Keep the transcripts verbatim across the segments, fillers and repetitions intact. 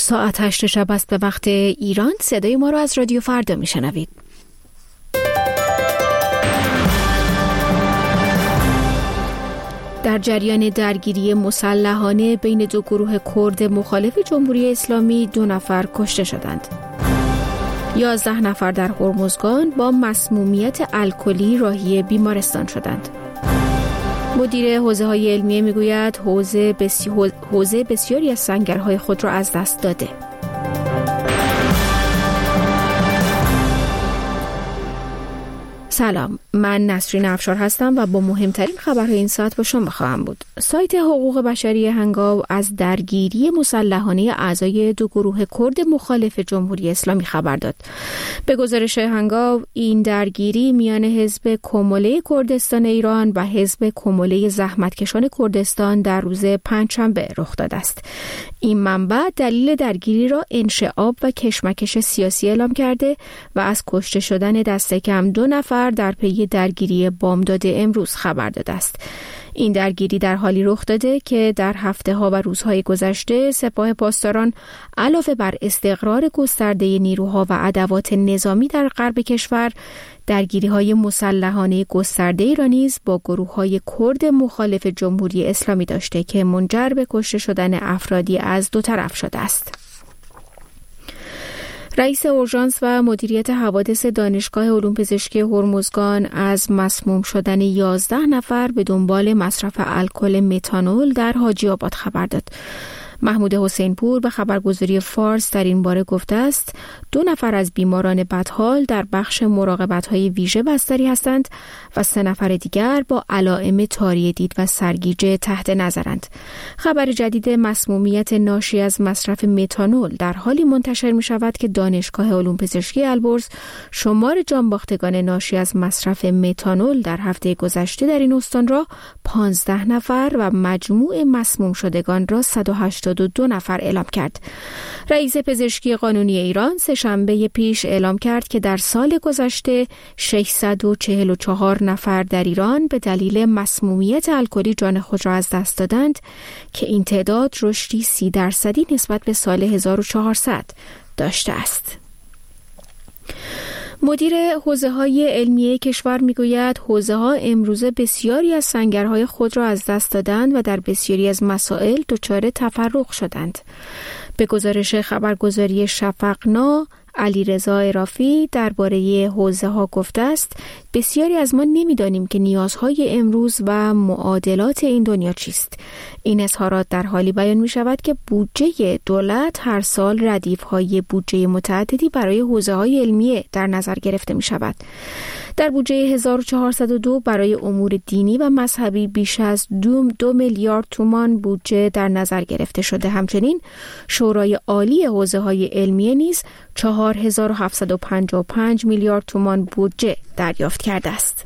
ساعت هشت شب است به وقت ایران. صدای ما را از رادیو فردا میشنوید. در جریان درگیری مسلحانه بین دو گروه کرد مخالف جمهوری اسلامی دو نفر کشته شدند. یازده نفر در هرمزگان با مسمومیت الکلی راهی بیمارستان شدند. مدیر حوزه‌های علمیه میگوید حوزه بسی... حوزه بسیاری از سنگرهای خود را از دست داده. سلام، من نسرین افشار هستم و با مهمترین خبرهای این ساعت با شما خواهم بود. سایت حقوق بشری هنگاو از درگیری مسلحانه اعضای دو گروه کرد مخالف جمهوری اسلامی خبر داد. به گزارش هنگاو این درگیری میان حزب کموله کردستان ایران و حزب کموله زحمتکشان کردستان در روز پنجشنبه رخ داده است. این منبع دلیل درگیری را انشعاب و کشمکش سیاسی اعلام کرده و از کشته شدن دست کم دو نفر در پی درگیری بامداد امروز خبر داده است. این درگیری در حالی رخ داده که در هفته ها و روزهای گذشته سپاه پاسداران علاوه بر استقرار گسترده نیروها و ادوات نظامی در غرب کشور، درگیری های مسلحانه گسترده را نیز با گروه های کرد مخالف جمهوری اسلامی داشته که منجر به کشته شدن افرادی از دو طرف شده است. رئیس اورژانس و مدیریت حوادث دانشگاه علوم پزشکی هرمزگان از مسموم شدن یازده نفر به دنبال مصرف الکل متانول در حاجی آباد خبر داد. محمود حسین پور به خبرگزاری فارس در این باره گفته است دو نفر از بیماران بدحال در بخش مراقبت‌های ویژه بستری هستند و سه نفر دیگر با علائم طاری دید و سرگیجه تحت نظرند. خبر جدید مسمومیت ناشی از مصرف متانول در حالی منتشر می شود که دانشگاه علوم پزشکی البرز شمار جانباختگان ناشی از مصرف متانول در هفته گذشته در این استان را پانزده نفر و مجموع مسموم شدگان را صد و هشتاد و دو نفر اعلام کرد. رئیس پزشکی قانونی ایران سه شنبه پیش اعلام کرد که در سال گذشته ششصد و چهل و چهار نفر در ایران به دلیل مسمومیت الکلی جان خود را از دست دادند که این تعداد رشدی سی درصدی نسبت به سال هزار و چهارصد داشته است. مدیر حوزه‌های علمیه کشور میگوید حوزه‌ها امروزه بسیاری از سنگرهای خود را از دست دادند و در بسیاری از مسائل دچار تفرق شدند. به گزارش خبرگزاری شفقنا، علیرضا عرافی درباره حوزه‌ها گفته است بسیاری از ما نمی‌دانیم که نیازهای امروز و معادلات این دنیا چیست. این اظهارات در حالی بیان می‌شود که بودجه دولت هر سال ردیف‌های بودجه متعددی برای حوزه‌های علمیه در نظر گرفته می‌شود. در بودجه هزار و چهارصد و دو برای امور دینی و مذهبی بیش از دو, دو میلیارد تومان بودجه در نظر گرفته شده. همچنین شورای عالی حوزه‌های علمیه نیز چهار هزار و هفتصد و پنجاه و پنج میلیارد تومان بودجه دریافت کرده است.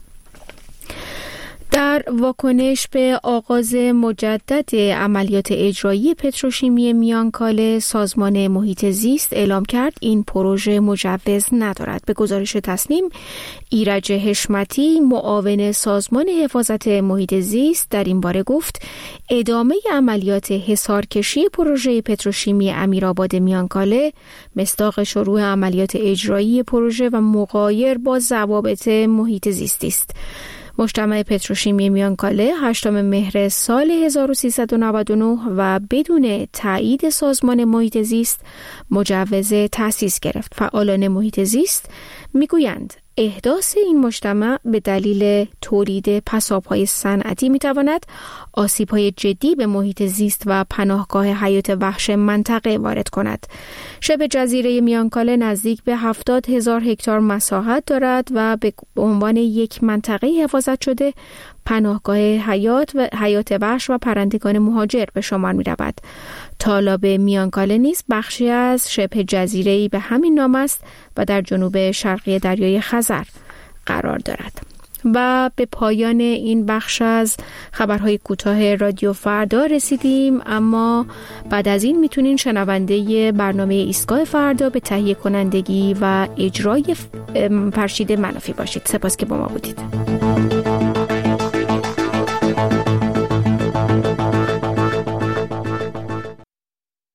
در واکنش به آغاز مجدد عملیات اجرایی پتروشیمی میانکاله، سازمان محیط زیست اعلام کرد این پروژه مجوز ندارد. به گزارش تصنیم، ایرج حشمتی معاون سازمان حفاظت محیط زیست در این باره گفت ادامه عملیات حصارکشی پروژه پتروشیمی امیرآباد میانکاله مصداق شروع عملیات اجرایی پروژه و مغایر با ضوابط محیط زیستی است. مجتمع پتروشیمی میانکاله هشتم مهر سال هزار و سیصد و نود و نه و بدون تایید سازمان محیط زیست مجوز تأسیس گرفت. فعالان محیط زیست میگویند احداث این مجتمع به دلیل تولید پساب‌های صنعتی میتواند آسیب‌های جدی به محیط زیست و پناهگاه حیات وحش منطقه وارد کند. شبه جزیره میانکاله نزدیک به هفتاد هزار هکتار مساحت دارد و به عنوان یک منطقه حفاظت شده پناهگاه حیات و حیات وحش و پرندگان مهاجر به شمار می رود. تالاب میانکاله نیز بخشی از شبه جزیره‌ای به همین نام است و در جنوب شرقی دریای خزر قرار دارد. و به پایان این بخش از خبرهای کوتاه رادیو فردا رسیدیم، اما بعد از این میتونین شنونده برنامه ایستگاه فردا به تهیه کنندگی و اجرای فرشید منافی باشید. سپاس که با ما بودید.